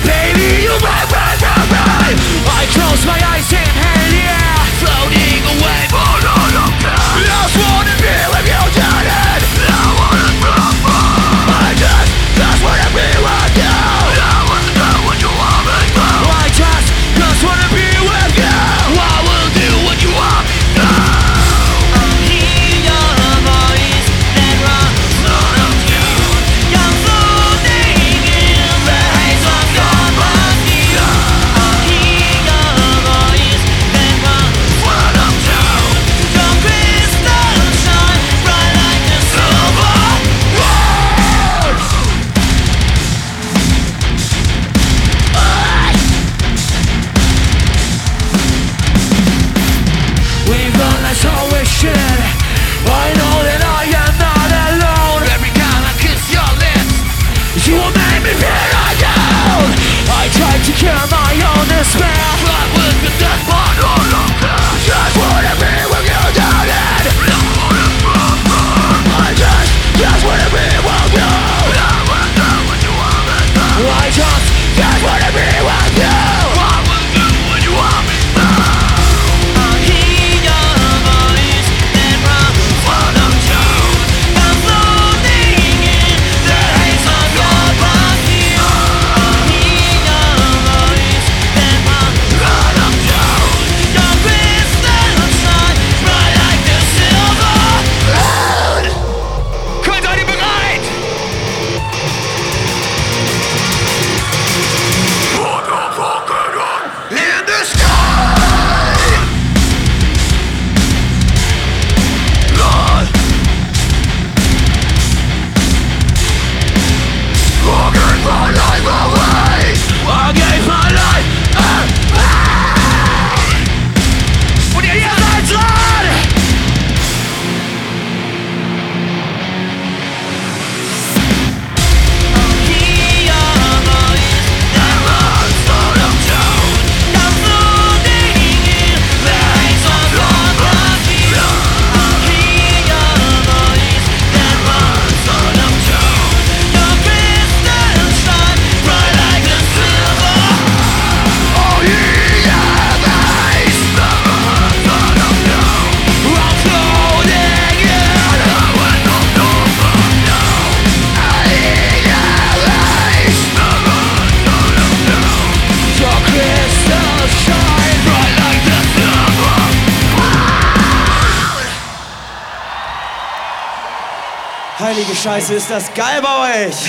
Baby, you might run from me. I close my eyes and hell yeah, floating away. Just wanna be with you, darling. I wanna run from. I just wanna be with you. I wanna know what you want me to. I just wanna be with you. I will do what you want me to. Hear your voice that runs out of tune. You're floating in the haze of your perfume. Hear your voice that runs out of tune. Your crystal shine bright like the silver. We've run like all we should. I know that I am not alone. Every time I kiss your lips, you will make me feel like down. I tried to cure my own despair, but with the death part all over. Just wanna be with you, darling. I just wanna be with you. I wanna know what you want me to. I just wanna be with you. I will do what you want me to. Hear your voice that runs out of tune. You're floating in the haze of your perfume. Hear your voice that runs out of tune. Your crystal shine bright like the silver. Könnt ihr bereit? In the sky. Lord. I gave my life away. I gave my life away. Und ihr seid dran. Hear your voice that runs out of tune. You're floating in the haze of your perfume. Hear your voice that runs out of tune. Your crystal shine bright like the silver. Oh yeah, guys. I'm floating in. Your crystal shine bright like the silver. Heilige Scheiße, ist das geil bei euch!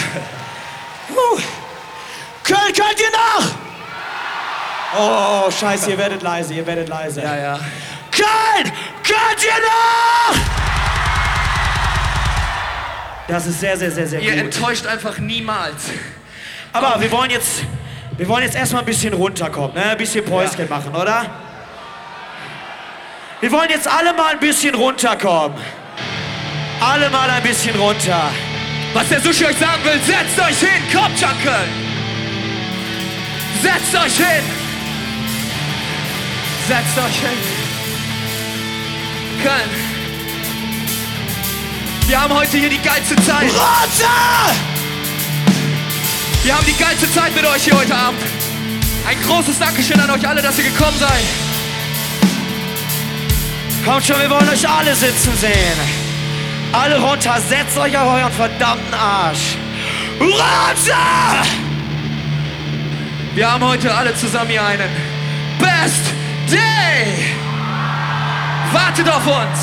Köln, könnt ihr noch? Oh, Scheiße, ihr werdet leise, Ja. Köln, könnt ihr noch? Das ist sehr, sehr, sehr, sehr Ihr gut. enttäuscht einfach niemals. Aber wir wollen jetzt erstmal ein bisschen runterkommen, ne? Ein bisschen Päuschen machen, oder? Wir wollen jetzt alle mal ein bisschen runterkommen. Alle mal ein bisschen runter. Was der Sushi euch sagen will, setzt euch hin, kommt schon, Köln! Setzt euch hin! Setzt euch hin! Köln! Wir haben heute hier die geilste Zeit! Runter! Wir haben die geilste Zeit mit euch hier heute Abend! Ein großes Dankeschön an euch alle, dass ihr gekommen seid! Kommt schon, wir wollen euch alle sitzen sehen. Alle runter, setzt euch auf euren verdammten Arsch. Runter! Wir haben heute alle zusammen hier einen Best Day! Wartet auf uns!